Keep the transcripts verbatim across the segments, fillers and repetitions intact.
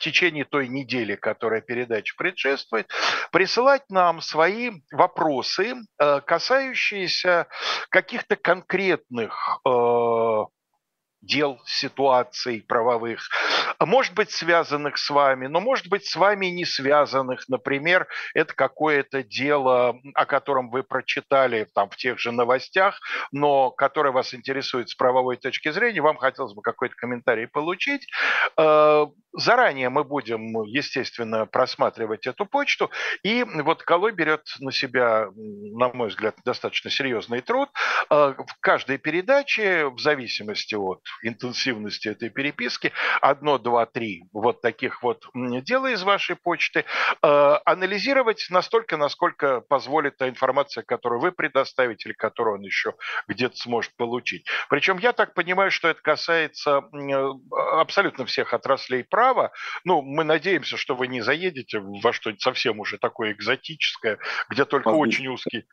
течение той недели, которая передаче предшествует, присылать нам свои вопросы, э, касающиеся каких-то конкретных э, дел, ситуаций правовых, может быть, связанных с вами, но может быть, с вами не связанных. Например, это какое-то дело, о котором вы прочитали там в тех же новостях, но которое вас интересует с правовой точки зрения, вам хотелось бы какой-то комментарий получить. Э, Заранее мы будем, естественно, просматривать эту почту, и вот Калой берет на себя, на мой взгляд, достаточно серьезный труд. Э, В каждой передаче, в зависимости от интенсивности этой переписки, одно, два, три вот таких вот м, дела из вашей почты, э, анализировать настолько, насколько позволит та информация, которую вы предоставите или которую он еще где-то сможет получить. Причем я так понимаю, что это касается м, э, абсолютно всех отраслей права. Ну, мы надеемся, что вы не заедете во что-нибудь совсем уже такое экзотическое, где только Воздуш- очень узкий.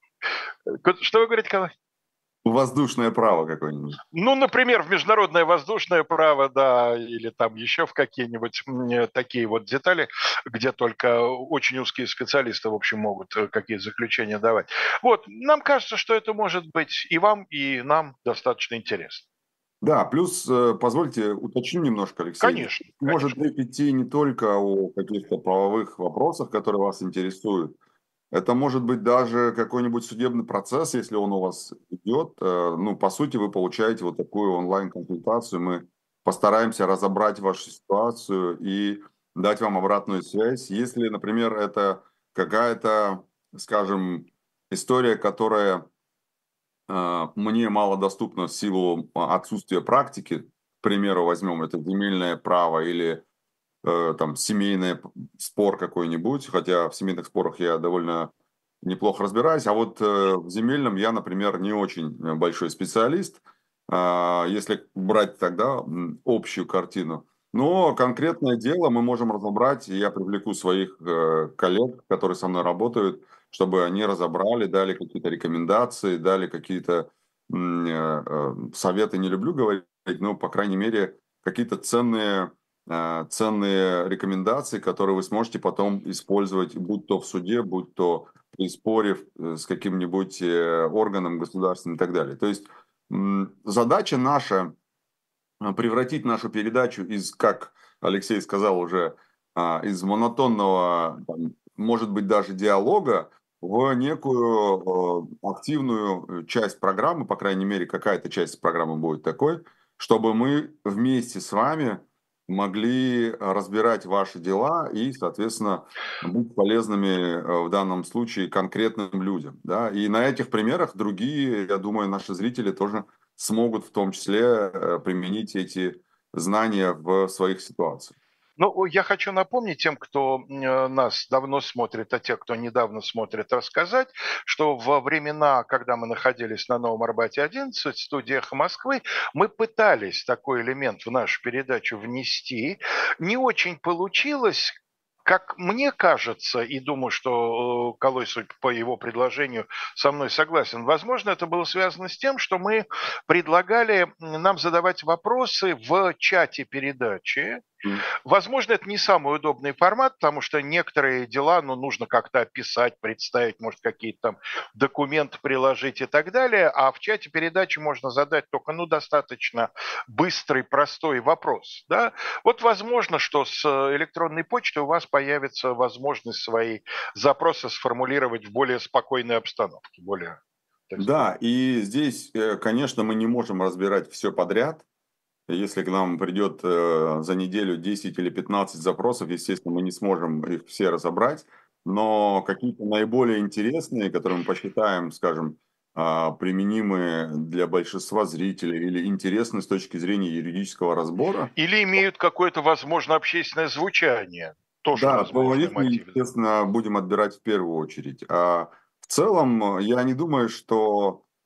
Что вы говорите, Калай? Воздушное право какое-нибудь. Ну, например, в международное воздушное право, да, или там еще в какие-нибудь м, э, такие вот детали, где только очень узкие специалисты, в общем, могут э, какие-то заключения давать. Вот, нам кажется, что это может быть и вам, и нам достаточно интересно. Да, плюс, э, позвольте уточню немножко, Алексей. Здесь Конечно, может конечно. речь идти не только о каких-то правовых вопросах, которые вас интересуют. Это может быть даже какой-нибудь судебный процесс, если он у вас идет. Э, Ну, по сути, вы получаете вот такую онлайн-консультацию. Мы постараемся разобрать вашу ситуацию и дать вам обратную связь. Если, например, это какая-то, скажем, история, которая э, мне мало доступна в силу а, отсутствия практики, к примеру, возьмем это земельное право или э, там семейный п- спор какой-нибудь, хотя в семейных спорах я довольно неплохо разбираюсь, а вот э, в земельном я, например, не очень э, большой специалист, а, если брать тогда м, общую картину. Но конкретное дело мы можем разобрать, и я привлеку своих э, коллег, которые со мной работают, чтобы они разобрали, дали какие-то рекомендации, дали какие-то м, э, э, советы, не люблю говорить, но, по крайней мере, какие-то ценные э, ценные рекомендации, которые вы сможете потом использовать, будь то в суде, будь то при споре э, с каким-нибудь э, органом государственным и так далее. То есть м, задача наша э, превратить нашу передачу из, как Алексей сказал уже, а, из монотонного, там, может быть, даже диалога в некую э, активную э, часть программы, по крайней мере, какая-то часть программы будет такой, чтобы мы вместе с вами могли разбирать ваши дела и, соответственно, быть полезными э, в данном случае конкретным людям. Да? И на этих примерах другие, я думаю, наши зрители тоже смогут в том числе э, применить эти знания в своих ситуациях. Ну, я хочу напомнить тем, кто э, нас давно смотрит, а те, кто недавно смотрит, рассказать, что во времена, когда мы находились на Новом Арбате одиннадцать, в студии «Эхо Москвы», мы пытались такой элемент в нашу передачу внести. Не очень получилось. Как мне кажется, и думаю, что э, Калой, судя по его предложению, со мной согласен, возможно, это было связано с тем, что мы предлагали м, нам задавать вопросы в чате передачи. М. Возможно, это не самый удобный формат, потому что некоторые дела, ну, нужно как-то описать, представить, может, какие-то там документы приложить и так далее, а в чате передачи можно задать только, ну, достаточно быстрый, простой вопрос, да. Вот возможно, что с э, электронной почтой у вас появится возможность свои запросы сформулировать в более спокойной обстановке, более, так сказать. Да, и здесь, э, конечно, мы не можем разбирать все подряд. Если к нам придет э, за неделю десять или пятнадцать запросов, естественно, мы не сможем их все разобрать, но какие-то наиболее интересные, которые мы посчитаем, скажем, а, применимые для большинства зрителей или интересны с точки зрения юридического разбора, Или имеют какое-то, возможно, общественное звучание, тоже да, то возможный их мы, мотив, да. естественно, будем отбирать в первую очередь. А в целом, э, я не думаю, что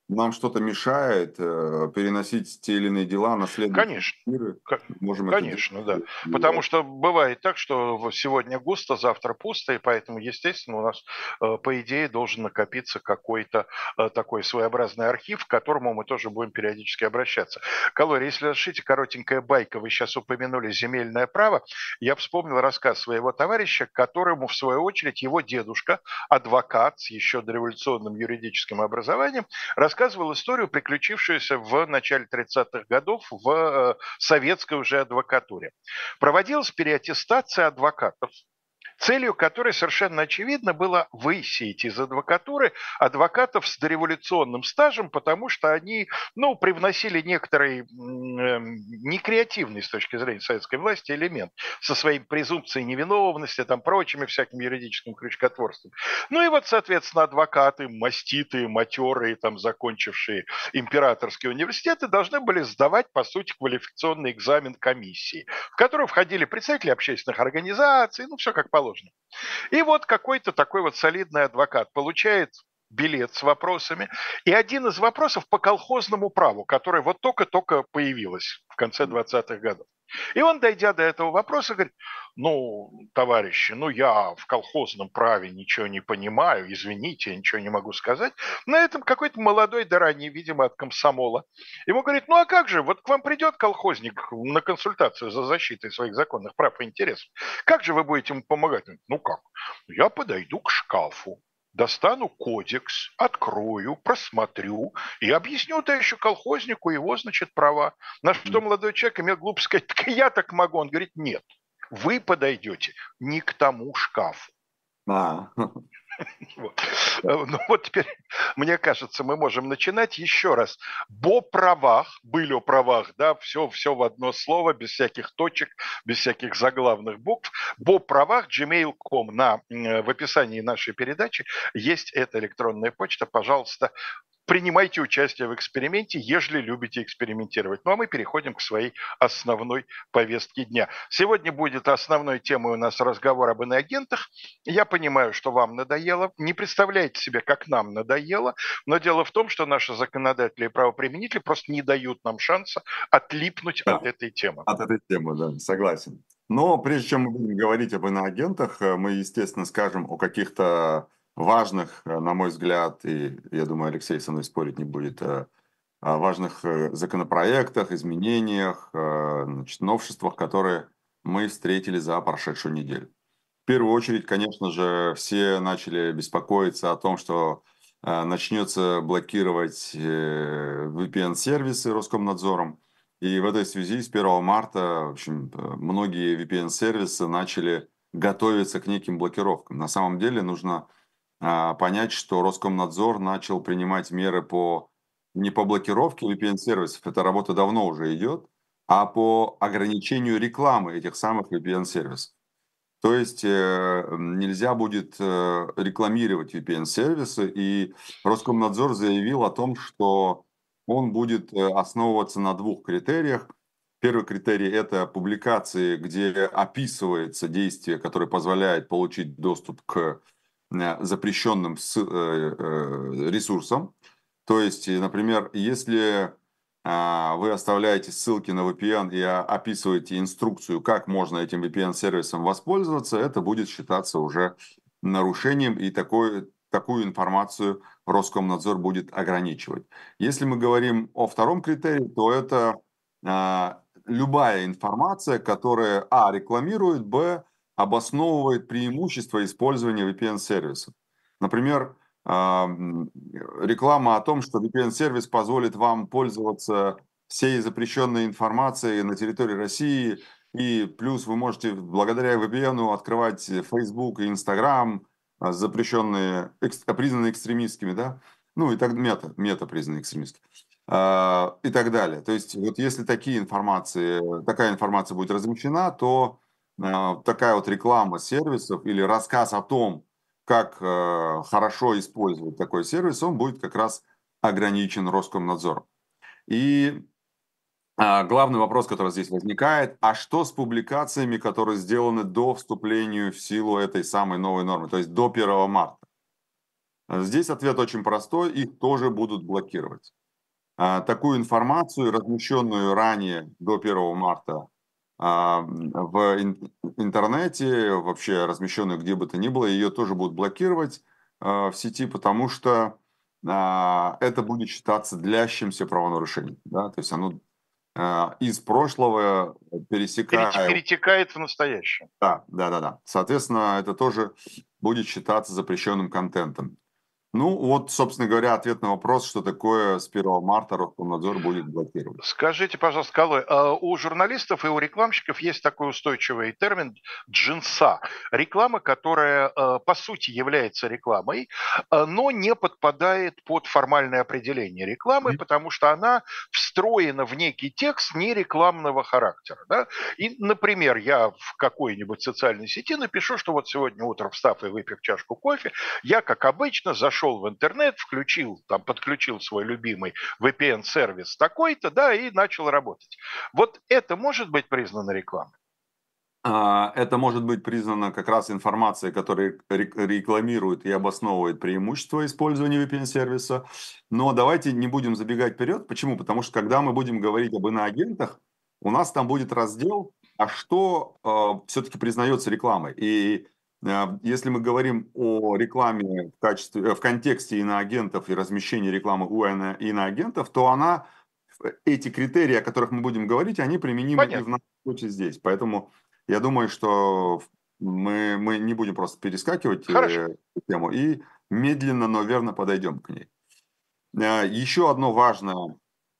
нам что-то мешает э, переносить те или иные дела на следующие Конечно. эфиры, Ко- можем это делать. Конечно, да. И, Потому что бывает так, что в- сегодня густо, завтра пусто, и поэтому, естественно, у нас, э, по идее, должен накопиться какой-то э, такой своеобразный архив, к которому мы тоже будем периодически обращаться. Калорий, если разрешите, коротенькая байка. Вы сейчас упомянули земельное право. Я вспомнил рассказ своего товарища, которому, в свою очередь, его дедушка, адвокат с еще дореволюционным юридическим образованием, рассказывал историю, приключившуюся в начале тридцатых годов в э, советской уже адвокатуре. Проводилась переаттестация адвокатов, целью которой совершенно очевидно было высеять из адвокатуры адвокатов с дореволюционным стажем, потому что они, ну, привносили некоторый м, некреативный с точки зрения советской власти элемент со своей презумпцией невиновности, там, прочими всяким юридическим крючкотворством. Ну и вот, соответственно, адвокаты, маститые, матерые, там, закончившие императорские университеты, должны были сдавать, по сути, квалификационный экзамен комиссии, в который входили представители общественных организаций, ну, все как положено. И вот какой-то такой вот солидный адвокат получает билет с вопросами, и один из вопросов по колхозному праву, которое вот только-только появилось в конце двадцатых годов. И он, дойдя до этого вопроса, говорит: ну, товарищи, ну я в колхозном праве ничего не понимаю, извините, я ничего не могу сказать. На этом какой-то молодой, да ранний, видимо, от комсомола. Ему говорит: ну а как же, вот к вам придет колхозник на консультацию за защитой своих законных прав и интересов. Как же вы будете ему помогать? Ну как? Я подойду к шкафу, достану кодекс, открою, просмотрю и объясню еще колхознику его, значит, права. На что молодой человек имел глупость сказать: так и я так могу. Он говорит: нет, вы подойдете не к тому шкафу. а, Вот. Э, Ну вот теперь, мне кажется, мы можем начинать еще раз. Бо правах, были о правах, да, все, все в одно слово, без всяких точек, без всяких заглавных букв. Бо правах, gmail точка ком, на, м, в описании нашей передачи есть эта электронная почта. Пожалуйста, принимайте участие в эксперименте, ежели любите экспериментировать. Ну а мы переходим к своей основной повестке дня. Сегодня будет основной темой у нас разговор об иноагентах. Я понимаю, что вам надоело. Не представляете себе, как нам надоело. Но дело в том, что наши законодатели и правоприменители просто не дают нам шанса отлипнуть от да, этой темы. от этой темы, да, согласен. Но прежде чем мы будем говорить об иноагентах, э, мы, естественно, скажем о каких-то важных, э, на мой взгляд, и я думаю, Алексей со мной спорить не будет, э, о важных э, законопроектах, изменениях, э, значит, новшествах, которые мы встретили за прошедшую неделю. В первую очередь, конечно же, все начали беспокоиться о том, что э, начнется блокировать э, ви пи эн-сервисы Роскомнадзором. И в этой связи с первого марта, в общем, э, многие ви пи эн-сервисы начали готовиться к неким блокировкам. На самом деле нужно а, понять, что Роскомнадзор начал принимать меры по не по блокировке ви пи эн-сервисов, эта работа давно уже идет, а по ограничению рекламы этих самых ви пи эн-сервисов. То есть э, нельзя будет э, рекламировать ви пи эн-сервисы, и Роскомнадзор заявил о том, что он будет э, основываться на двух критериях. Первый критерий – это публикации, где описывается действие, которое позволяет получить доступ к э, запрещенным с- э, э, ресурсам. То есть, э, например, если а, вы оставляете ссылки на ви пи эн и а, описываете инструкцию, как можно этим ви пи эн-сервисом воспользоваться, это будет считаться уже нарушением, и такой, такую информацию Роскомнадзор будет ограничивать. Если мы говорим о втором критерии, то это а, любая информация, которая, а, рекламирует, б, обосновывает преимущество использования ви пи эн-сервисов. Например, а, м, реклама о том, что ви пи эн-сервис позволит вам пользоваться всей запрещенной информацией на территории России, и плюс вы можете благодаря ви пи эн открывать Facebook и Instagram, а, запрещенные, экс- признанные экстремистскими, да, ну и так мета, мета признанные экстремистскими, а, и так далее. То есть вот если такие информации, такая информация будет размещена, то а, такая вот реклама сервисов или рассказ о том, как э, хорошо использовать такой сервис, он будет как раз ограничен Роскомнадзором. И а, главный вопрос, который здесь возникает, а что с публикациями, которые сделаны до вступления в силу этой самой новой нормы, то есть до первого марта? Здесь ответ очень простой, их тоже будут блокировать. А, такую информацию, размещенную ранее, до первого марта, а, в интернете, вообще размещенную где бы то ни было, ее тоже будут блокировать а, в сети, потому что а, это будет считаться длящимся правонарушением. Да? То есть оно а, из прошлого Перете- пересекая. Перетекает в настоящее. Да, да, да, да. Соответственно, это тоже будет считаться запрещенным контентом. Ну, вот, собственно говоря, ответ на вопрос, что такое с первого марта Роскомнадзор будет блокировать. Скажите, пожалуйста, Калой, а у журналистов и у рекламщиков есть такой устойчивый термин джинса. Реклама, которая э, по сути является рекламой, э, но не подпадает под формальное определение рекламы, Мгм. потому что она встроена в некий текст нерекламного характера. Да? И, например, я в какой-нибудь социальной сети напишу, что вот сегодня утром, встав и выпив чашку кофе, я, как обычно, зашел в интернет, включил, там, подключил свой любимый ви пи эн-сервис такой-то, да, и начал работать. Вот это может быть признано рекламой? А, Это может быть признано как раз информацией, которая рек- рекламирует и обосновывает преимущество использования ви пи эн-сервиса. Но давайте не будем забегать вперед. Почему? Потому что когда мы будем говорить об иноагентах, у нас там будет раздел, а что все-таки признается рекламой. И э, если мы говорим о рекламе в качестве, э, в контексте иноагентов и размещении рекламы у ино- иноагентов, то она, э, эти критерии, о которых мы будем говорить, они применимы и в Понятно. нашем случае здесь. Поэтому я думаю, что мы, мы не будем просто перескакивать Хорошо. э, эту тему и медленно, но верно подойдем к ней. Э, Еще одно важное,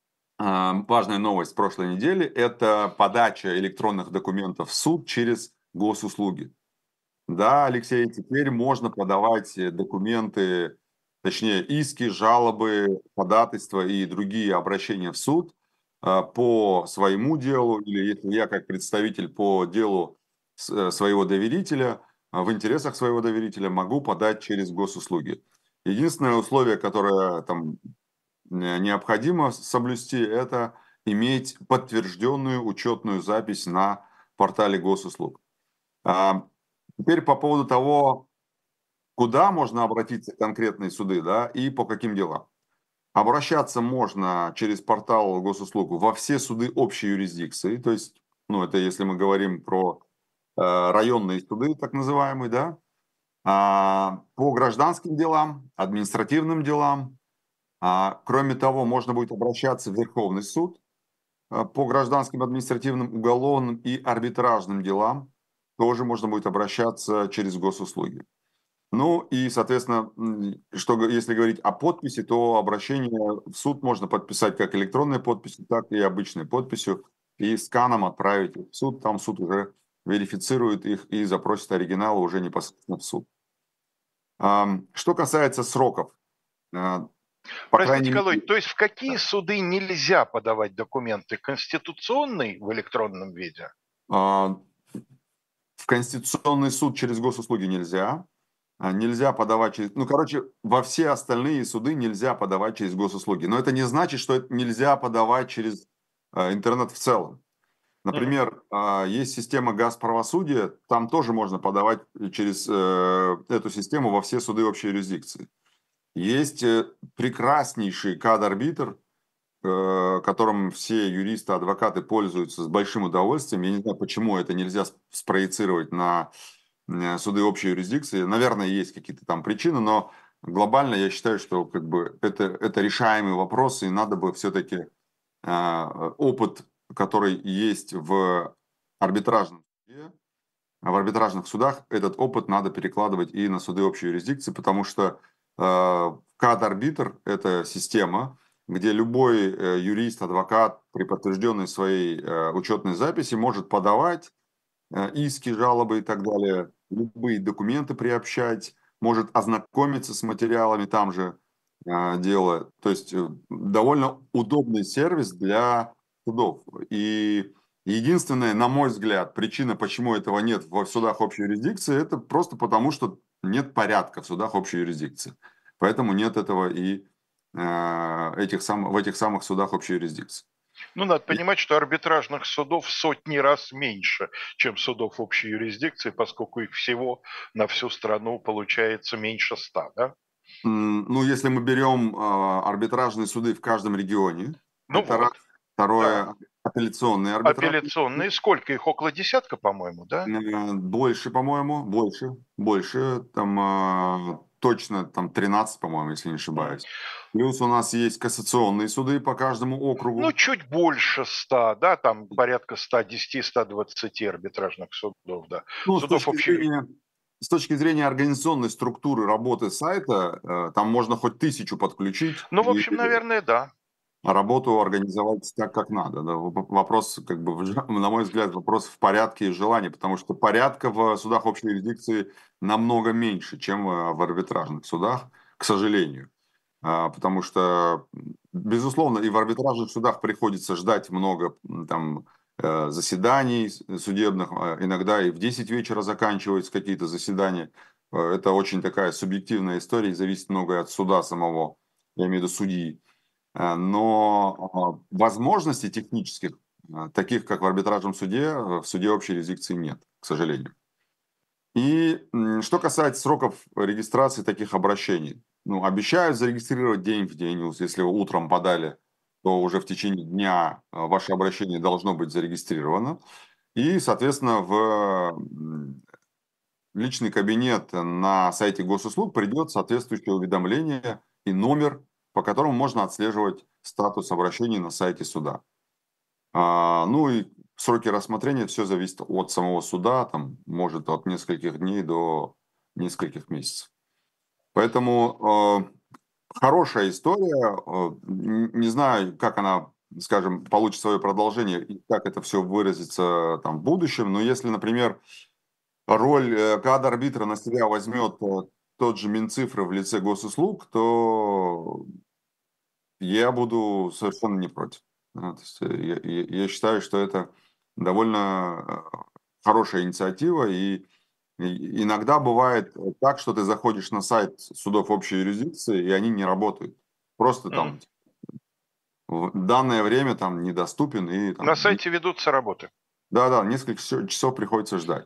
а, важная новость с прошлой недели – это подача электронных документов в суд через госуслуги. Да, Алексей, теперь можно подавать э, документы, точнее иски, жалобы, ходатайства и другие обращения в суд а, по своему делу, или если я как представитель по делу с- э, своего доверителя, а, в интересах своего доверителя могу подать через госуслуги. Единственное условие, которое там э, необходимо соблюсти, это иметь подтвержденную учетную запись на портале госуслуг. А, Теперь по поводу того, куда можно обратиться конкретные суды, да, и по каким делам. Обращаться можно через портал госуслуг во все суды общей юрисдикции, то есть, ну, это если мы говорим про э, районные суды, так называемые, да, а, по гражданским делам, административным делам. А, кроме того, можно будет обращаться в Верховный суд а, по гражданским, административным, уголовным и арбитражным делам. Тоже можно будет обращаться через госуслуги. Ну и, соответственно, м, что, г- если говорить о подписи, то обращение в суд можно подписать как электронной подписью, так и обычной подписью, и сканом отправить в суд. Там суд уже верифицирует их и запросит оригиналы уже непосредственно в суд. Ам, Что касается сроков, а, по Простите, крайней Калой, мере, то есть в какие да, суды нельзя подавать документы? Конституционный в электронном виде? а, в Конституционный суд через госуслуги нельзя. А, Нельзя подавать через... Ну, короче, во все остальные суды нельзя подавать через госуслуги. Но это не значит, что это нельзя подавать через а, интернет в целом. Мгм. Например, а, есть система газправосудия, там тоже можно подавать через э, эту систему во все суды общей юрисдикции. Есть э, прекраснейший кад-арбитр, э, которым все юристы, адвокаты пользуются с большим удовольствием. Я не знаю, почему это нельзя сп- спроецировать на э, суды общей юрисдикции. Наверное, есть какие-то там причины, но глобально я считаю, что как бы это, это решаемый вопрос, и надо бы все-таки опыт, который есть в арбитражном суде, в арбитражных судах, этот опыт надо перекладывать и на суды общей юрисдикции, потому что э, кад-арбитр – это система, где любой э, юрист, адвокат при подтвержденной своей э, учетной записи может подавать э, иски, жалобы и так далее, любые документы приобщать, может ознакомиться с материалами там же э, дела. То есть э, довольно удобный сервис для судов. И единственная, на мой взгляд, причина, почему этого нет в судах общей юрисдикции, это просто потому, что нет порядка в судах общей юрисдикции. Поэтому нет этого и э, этих сам, в этих самых судах общей юрисдикции. Ну, надо понимать, что арбитражных судов в сотни раз меньше, чем судов общей юрисдикции, поскольку их всего на всю страну получается меньше ста, да? Ну, если мы берем э, арбитражные суды в каждом регионе, Ну это раз. вот, да. Второе, апелляционные арбитражные суды. Апелляционные, сколько их? Около десятка, по-моему, да? Э, Больше, по-моему, больше, больше, там э, точно там тринадцать, по-моему, если не М. ошибаюсь. Плюс у нас есть кассационные суды по каждому Ну, округу. чуть больше ста, да, там порядка ста десяти - ста двадцати арбитражных судов, да. Ну, с Судов точки общей. зрения, с точки зрения организационной структуры работы сайта, э, там можно хоть тысячу подключить Ну, в и общем, наверное, да. работу организовать так, как надо. Да. Воп- Вопрос, как бы, в ж- на мой взгляд, вопрос в порядке и желании, потому что порядка в судах общей юрисдикции намного меньше, чем э, в арбитражных судах, к сожалению. А, Потому что, м, безусловно, и в арбитражных судах приходится ждать много м, там э, заседаний с- судебных, а иногда и в десять вечера заканчиваются какие-то заседания. Э, Это очень такая субъективная история и зависит многое от суда самого, я имею в виду судьи. Э, Но а, возможностей технических, а, таких как в арбитражном суде, э, в суде общей юрисдикции нет, к сожалению. И м, что касается сроков регистрации таких обращений, ну, обещают зарегистрировать день в день. Вот если вы утром подали, то уже в течение дня а, ваше обращение должно быть зарегистрировано. И, соответственно, в м, личный кабинет на сайте госуслуг придет соответствующее уведомление и номер, по которому можно отслеживать статус обращений на сайте суда. А, ну и сроки рассмотрения, все зависит от самого суда, там, может от нескольких дней до нескольких месяцев. Поэтому э, хорошая история. Э, н- не знаю, как она, скажем, получит свое продолжение и как это все выразится там в будущем. Но если, например, роль э, кадр-арбитра на себя возьмет э, тот же Минцифры в лице госуслуг, то я буду совершенно не против. А, то есть, э, я я я считаю, что это довольно, э, хорошая инициатива. И и иногда бывает, э, так, что ты заходишь на сайт судов общей юрисдикции, и они не работают. Просто Мгм. там в данное время там недоступен, и На там не сайте ведутся работы. да-да, несколько часо часов приходится ждать.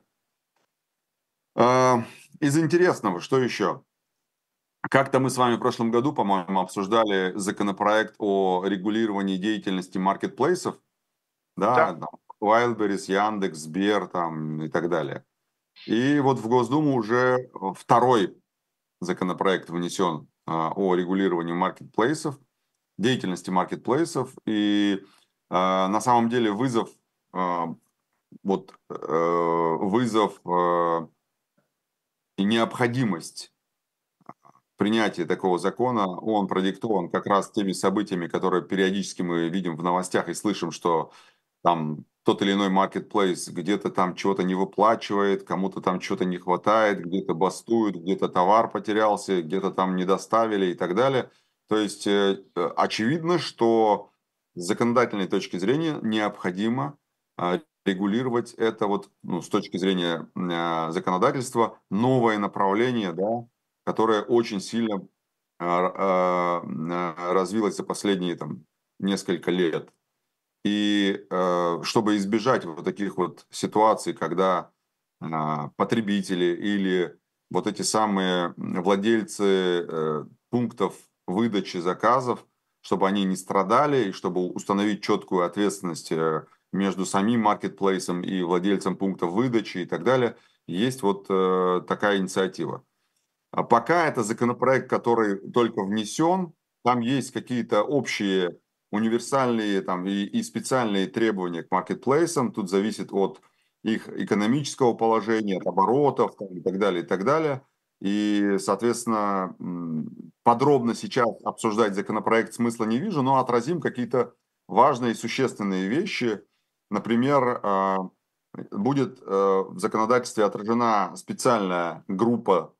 А, из интересного, что еще? Как-то мы с вами в прошлом году, по-моему, обсуждали законопроект о регулировании деятельности маркетплейсов. Да, Да. там Wildberries, Яндекс, Сбер там и так далее. И вот в Госдуму уже второй законопроект внесен а, о регулировании маркетплейсов, деятельности маркетплейсов. И а, на самом деле вызов, а, вот, э, вызов э, и необходимость принятия такого закона, он продиктован как раз теми событиями, которые периодически мы видим в новостях и слышим, что там тот или иной маркетплейс где-то там чего-то не выплачивает, кому-то там чего-то не хватает, где-то бастуют, где-то товар потерялся, где-то там не доставили и так далее. То есть э, э, очевидно, что с законодательной точки зрения необходимо а, регулировать это вот, ну, с точки зрения а, законодательства новое направление, да, которое очень сильно а, а, развилось за последние там несколько лет. И э, чтобы избежать вот таких вот ситуаций, когда а, потребители или вот эти самые владельцы э, пунктов выдачи заказов, чтобы они не страдали, и чтобы установить четкую ответственность э, между самим маркетплейсом и владельцем пунктов выдачи и так далее, есть вот э, такая инициатива. А пока это законопроект, который только внесен, там есть какие-то общие универсальные там, и, и специальные требования к маркетплейсам. Тут зависит от их экономического положения, от оборотов там, и так далее, и так далее. И, соответственно, подробно сейчас обсуждать законопроект смысла не вижу, но отразим какие-то важные и существенные вещи. Например, а, будет э, в законодательстве отражена специальная группа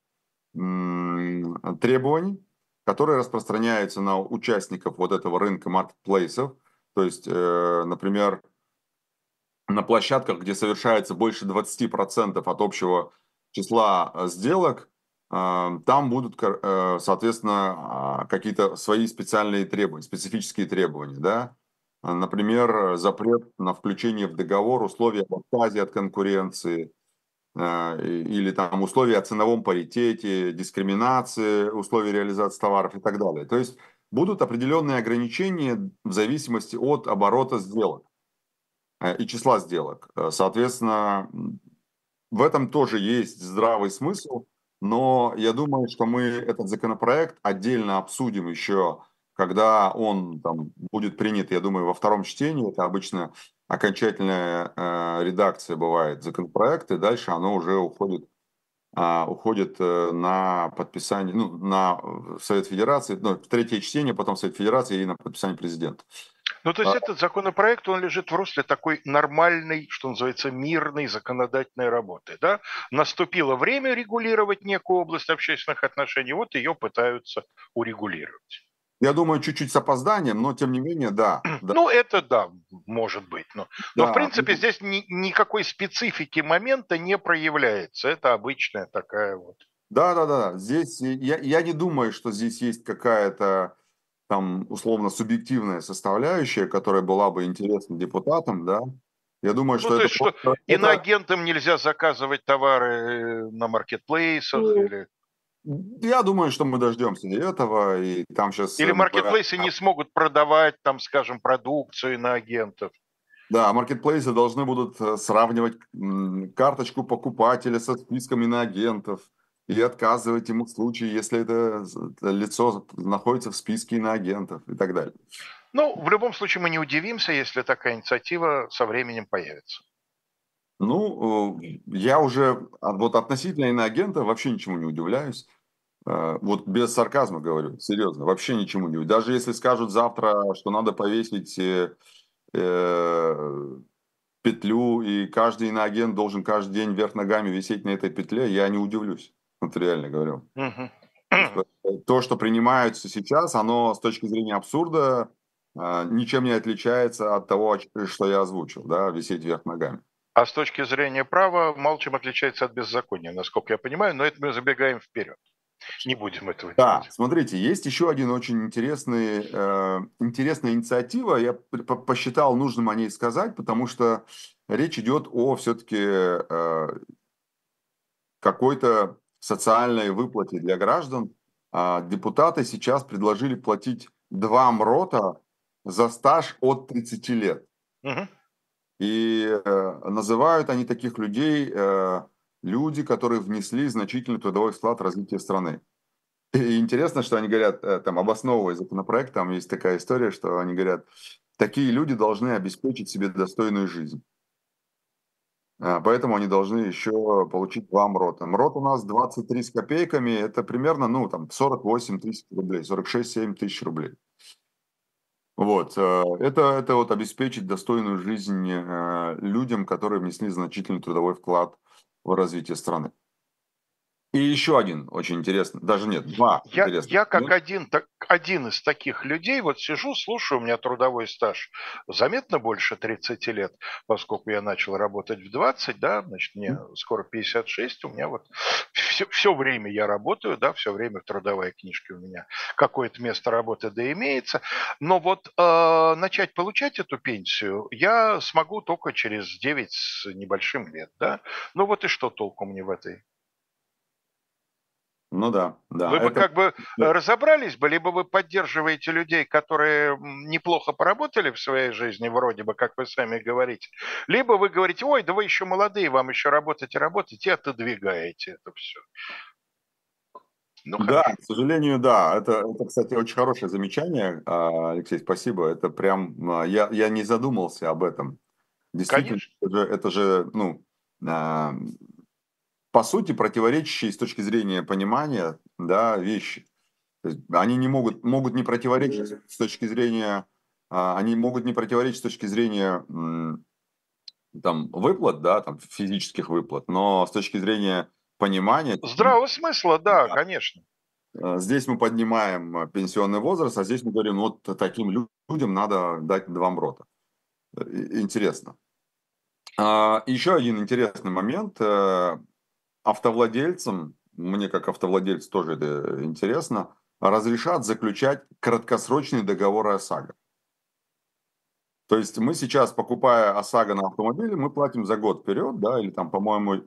требований, которые распространяются на участников вот этого рынка маркетплейсов. То есть, э, например, на площадках, где совершается больше двадцати процентов от общего числа э, сделок, э, там будут, э, соответственно, а, какие-то свои специальные требования, специфические требования, да. Например, запрет на включение в договор условий об отказе от конкуренции, э, или там условия о ценовом паритете, дискриминации, условия реализации товаров и так далее. То есть будут определенные ограничения в зависимости от оборота сделок э, и числа сделок. Э, Соответственно, м, в этом тоже есть здравый смысл, но я думаю, что мы этот законопроект отдельно обсудим еще, когда он там будет принят, я думаю, во втором чтении. Это обычно окончательная э, редакция бывает законопроекта, и дальше оно уже уходит, а, уходит э, на подписание, ну, на э, Совет Федерации, ну, в третье чтение, потом Совет Федерации и на подписание президента. Ну, то есть этот законопроект, он лежит в русле такой нормальной, что называется, мирной законодательной работы. Да? Наступило время регулировать некую область общественных отношений, вот ее пытаются урегулировать. Я думаю, чуть-чуть с опозданием, но тем не менее, да, да, Ну, это да, может быть. Но, но в да. принципе, здесь ни- никакой специфики момента не проявляется. Это обычная такая вот. Да-да-да, здесь и я я не думаю, что здесь есть какая-то там условно субъективная составляющая, которая была бы интересна депутатам, да. Я думаю, Ну, что то это есть, что просто это, иноагентам нельзя заказывать товары на маркетплейсах ну, или я думаю, что мы дождемся и этого, и там сейчас, Или маркетплейсы не смогут продавать, там, скажем, продукцию на агентов. да, маркетплейсы должны будут э, сравнивать м, карточку покупателя со списком иноагентов и отказывать ему в случае, если это з- лицо находится в списке иноагентов и так далее. Ну, в любом случае мы не удивимся, если такая инициатива со временем появится. Ну, э, я уже а, вот относительно иноагента вообще ничему не удивляюсь. Э, Вот без сарказма говорю, серьезно, вообще ничему не удивляюсь. Даже если скажут завтра, что надо повесить э, э, петлю, и каждый иноагент должен каждый день вверх ногами висеть на этой петле, я не удивлюсь. Вот реально говорю. Мгм. Потому что э, то, что принимается сейчас, оно с точки зрения абсурда а, ничем не отличается от того, о ч- что я озвучил, да, висеть вверх ногами. А с точки зрения права мало чем отличается от беззакония, насколько я понимаю, но это мы забегаем вперед. Не будем этого Да, делать. смотрите, есть еще один очень интересный, э, интересная инициатива. Я п- п- посчитал нужным о ней сказать, потому что речь идет о все-таки какой-то социальной выплате для граждан. А, депутаты сейчас предложили платить два МРОТа за стаж от тридцати лет. Мгм. И э, называют они таких людей э, люди, которые внесли значительный трудовой вклад в развитие страны. И интересно, что они говорят, э, там, обосновывая законопроект, там есть такая история, что они говорят, такие люди должны обеспечить себе достойную жизнь. А, Поэтому они должны еще получить два МРОТа. МРОТ у нас двадцать три с копейками, это примерно, ну, там, сорок восемь тысяч рублей, сорок шесть семь тысяч рублей. Вот, э, это, это вот обеспечить достойную жизнь э, людям, которые внесли значительный трудовой вклад в развитие страны. И еще один очень интересный, даже нет, два Я, интересных я как момента. один, так, один из таких людей, вот сижу, слушаю, у меня трудовой стаж заметно больше тридцати лет, поскольку я начал работать в двадцать, да, значит, мне скоро пятьдесят шесть, у меня вот все, все время я работаю, да, все время в трудовой книжке у меня какое-то место работы да имеется, но вот э, начать получать эту пенсию я смогу только через девять с небольшим лет, да, ну вот и что толку мне в этой. Ну да, да, Вы бы это... как бы э, разобрались бы, либо вы поддерживаете людей, которые м, неплохо поработали в своей жизни, вроде бы, как вы сами говорите, либо вы говорите, ой, да вы еще молодые, вам еще работать и работать, и отодвигаете это все. Ну, Да, хорошо. к сожалению, да. Это, это, кстати, очень хорошее замечание, а, Алексей, спасибо. Это прям, а, я, я не задумался об этом. Действительно, Конечно. это же, это же, ну, а, по сути, противоречащие с точки зрения понимания, да, вещи. То есть они не могут, могут не противоречить с точки зрения, а, они могут не противоречить с точки зрения м, там, выплат, да, там, физических выплат, но с точки зрения понимания, Здравого смысла, да, конечно. Э, здесь мы поднимаем э, пенсионный возраст, а здесь мы говорим, ну, вот таким лю- людям надо дать два МРОТа. Э, и- Интересно. А, Еще один интересный момент. э, Автовладельцам, мне как автовладельцу тоже это интересно, разрешат заключать краткосрочные договоры ОСАГО. То есть мы сейчас, покупая ОСАГО на автомобиле, мы платим за год вперед, да, или там, по-моему,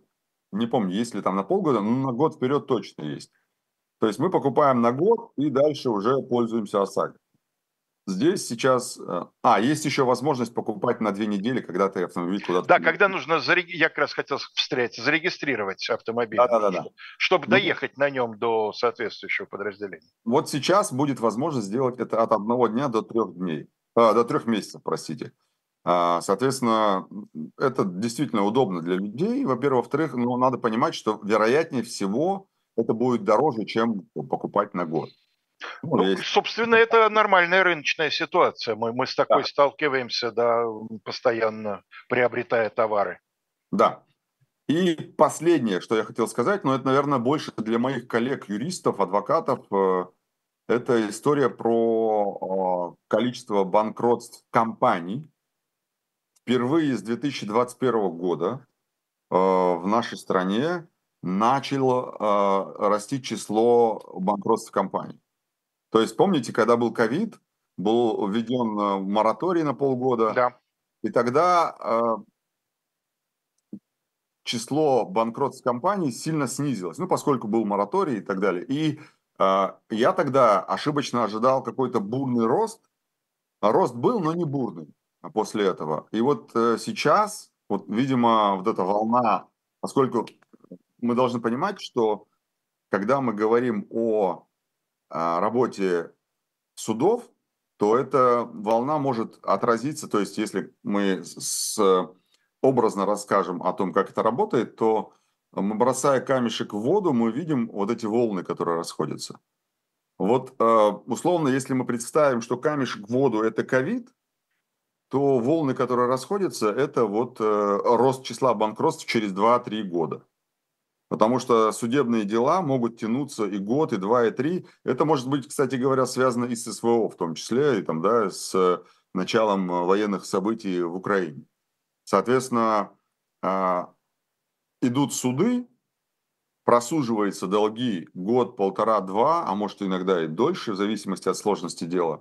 Не помню, есть ли там на полгода, но на год вперед точно есть. То есть мы покупаем на год и дальше уже пользуемся ОСАГО. Здесь сейчас... э, А, есть еще возможность покупать на две недели, когда ты автомобиль куда-то... Да, когда нужно, зареги- я как раз хотел встрять, зарегистрировать автомобиль нужно, Да-да-да. что- чтобы Ну, доехать на нем до соответствующего подразделения. вот сейчас будет возможность сделать это от одного дня до трех дней. А, до трех месяцев, простите. А, Соответственно, м, это действительно удобно для людей, во-первых. Во-вторых, ну, надо понимать, что вероятнее всего это будет дороже, чем покупать на год. Ну, Ну, есть. собственно, это нормальная рыночная ситуация. Мы, мы с такой Да, сталкиваемся, да, постоянно приобретая товары. да. И последнее, что я хотел сказать, но это, наверное, больше для моих коллег-юристов, адвокатов, э, это история про э, количество банкротств компаний. Впервые с две тысячи двадцать первого года э, в нашей стране начало э, расти число банкротств компаний. То есть, помните, когда был ковид, был введен э, мораторий на полгода, Да. и тогда э, число банкротств компаний сильно снизилось, ну, поскольку был мораторий и так далее. И э, я тогда ошибочно ожидал какой-то бурный рост, а рост был, но не бурный после этого. И вот э, сейчас, вот, видимо, вот эта волна, поскольку мы должны понимать, что когда мы говорим о а, работе судов, то эта волна может отразиться, то есть если мы с, образно расскажем о том, как это работает, то мы, бросая камешек в воду, мы видим вот эти волны, которые расходятся. Вот э, условно, если мы представим, что камешек в воду – это ковид, то волны, которые расходятся, это вот э, рост числа банкротств через два-три года. Потому что судебные дела могут тянуться и год, и два, и три. Это может быть, кстати говоря, связано и с СВО в том числе, и там, да, с началом э, военных событий в Украине. Соответственно, а, идут суды, просуживаются долги год, полтора, два, а может иногда и дольше, в зависимости от сложности дела.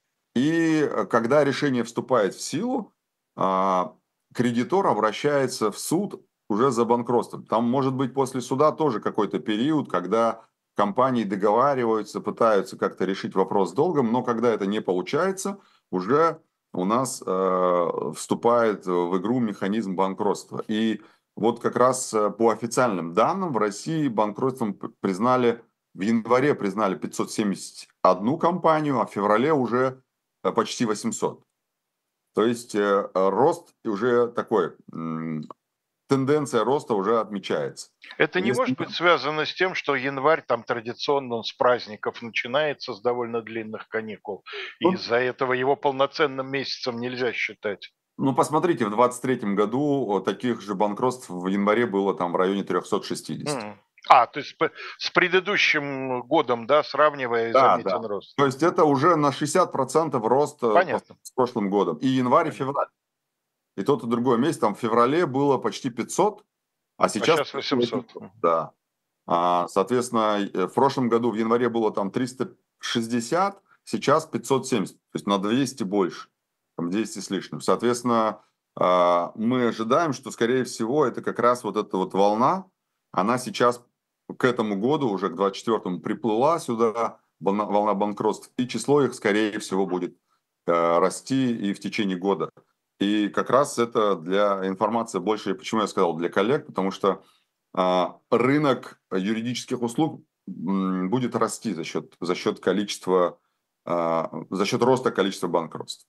И э, когда решение вступает в силу, а, кредитор обращается в суд уже за банкротством. Там может быть после суда тоже какой-то период, когда компании договариваются, пытаются как-то решить вопрос с долгом, но когда это не получается, уже у нас э, вступает в игру механизм банкротства. И вот как раз э, по официальным данным в России банкротством п- признали, в январе признали пятьсот семьдесят одну компанию, а в феврале уже э, почти восемьсот. То есть э, рост уже такой, м, тенденция роста уже отмечается. Это не Если может быть связано с тем, что январь там традиционно с праздников начинается, с довольно длинных каникул, и ну, из-за этого его полноценным месяцем нельзя считать. ну, посмотрите, в двадцать третьем году э, таких же банкротств в январе было там в районе триста шестьдесят. М. А, то есть п- с предыдущим годом, да, сравнивая, и Да, заметен да. рост. То есть это уже на шестьдесят процентов рост э, по- Понятно, с прошлым годом. И январь, и понятно. февраль. И тот, и другой месяц. Там в феврале было почти пятьсот, а А сейчас сейчас около восемьсот. пятисот. Да. А, соответственно, э, в прошлом году в январе было там триста шестьдесят, сейчас пятьсот семьдесят, то есть на двести больше, там двести с лишним. Соответственно, а, мы ожидаем, что, скорее всего, это как раз вот эта вот волна, она сейчас к этому году, уже к двадцать четвёртому, приплыла сюда, волна, волна банкротств, и число их, скорее всего, будет э, расти и в течение года. И как раз это для информации больше, почему я сказал, для коллег, потому что а, рынок юридических услуг м, будет расти за счет, за счет количества, а, за счет роста количества банкротств.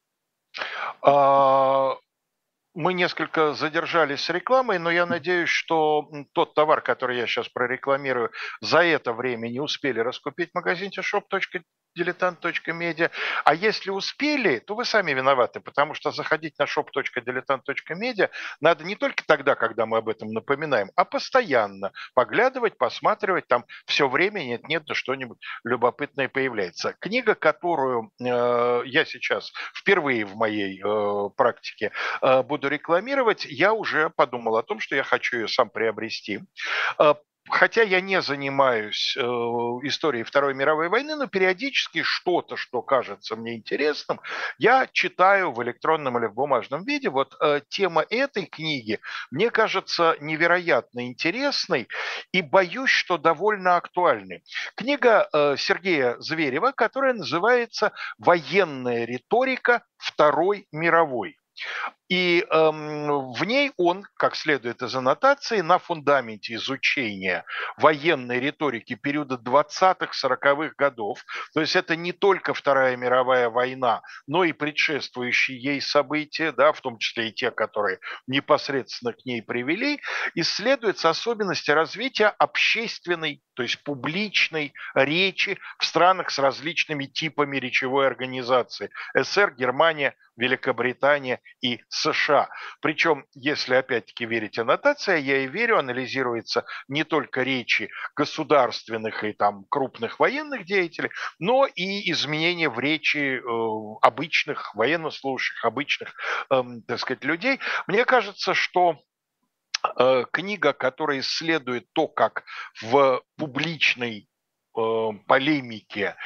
А, Мы несколько задержались с рекламой, но я надеюсь, что м, тот товар, который я сейчас прорекламирую, за это время не успели раскупить в магазине шоп точка дилетант точка медиа. А если успели, то вы сами виноваты, потому что заходить на шоп точка дилетант точка медиа надо не только тогда, когда мы об этом напоминаем, а постоянно поглядывать, посматривать, там все время нет-нет, да что-нибудь любопытное появляется. Книга, которую э, я сейчас впервые в моей э, практике э, буду рекламировать, я уже подумал о том, что я хочу ее сам приобрести. Э, хотя я не занимаюсь э, историей Второй мировой войны, но периодически что-то, что кажется мне интересным, я читаю в электронном или в бумажном виде. Вот э, тема этой книги мне кажется невероятно интересной и боюсь, что довольно актуальной. Книга э, Сергея Зверева, которая называется «Военная риторика Второй мировой». И эм, в ней он, как следует из аннотации, на фундаменте изучения военной риторики периода двадцатых-сороковых годов, то есть это не только Вторая мировая война, но и предшествующие ей события, да, в том числе и те, которые непосредственно к ней привели, исследуются особенности развития общественной, то есть публичной речи в странах с различными типами речевой организации. СССР, Германия, Великобритания и США. Причем, если опять-таки верить аннотации, я и верю, анализируется не только речи государственных и там крупных военных деятелей, но и изменения в речи э, обычных военнослужащих, обычных, э, так сказать, людей. Мне кажется, что э, книга, которая исследует то, как в публичной э, полемике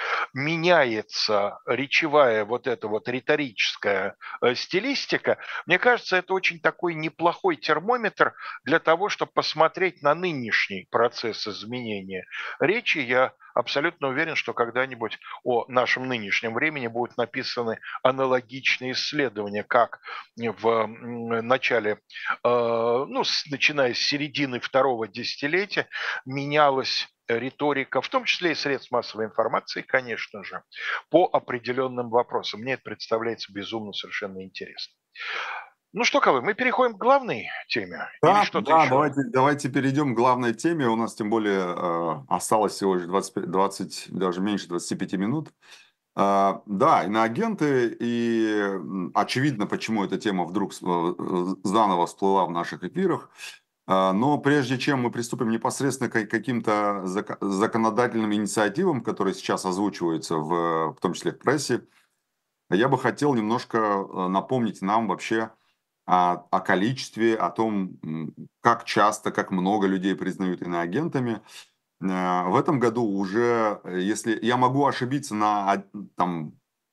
меняется речевая вот эта вот риторическая э, стилистика, мне кажется, это очень такой неплохой термометр для того, чтобы посмотреть на нынешний процесс изменения речи. Я абсолютно уверен, что когда-нибудь о нашем нынешнем времени будут написаны аналогичные исследования, как в начале, э, ну, с, начиная с середины второго десятилетия, менялась риторика, в том числе и средств массовой информации, конечно же, по определенным вопросам. Мне это представляется безумно совершенно интересно. Ну что, Кавы, мы переходим к главной теме или Да, что-то да, еще? давайте, давайте перейдем к главной теме. У нас тем более э, осталось всего лишь двадцать, пять- двадцать, даже меньше двадцати пяти минут. А, да, иноагенты, и м, очевидно, почему эта тема вдруг с- э, заново всплыла в наших эфирах. А, Но прежде чем мы приступим непосредственно к каким-то зака- законодательным инициативам, которые сейчас озвучиваются, в, в том числе в прессе, я бы хотел немножко э, напомнить нам вообще о, о количестве, о том, м, как часто, как много людей признают иноагентами. Э, В этом году уже, э, если я могу ошибиться на од- там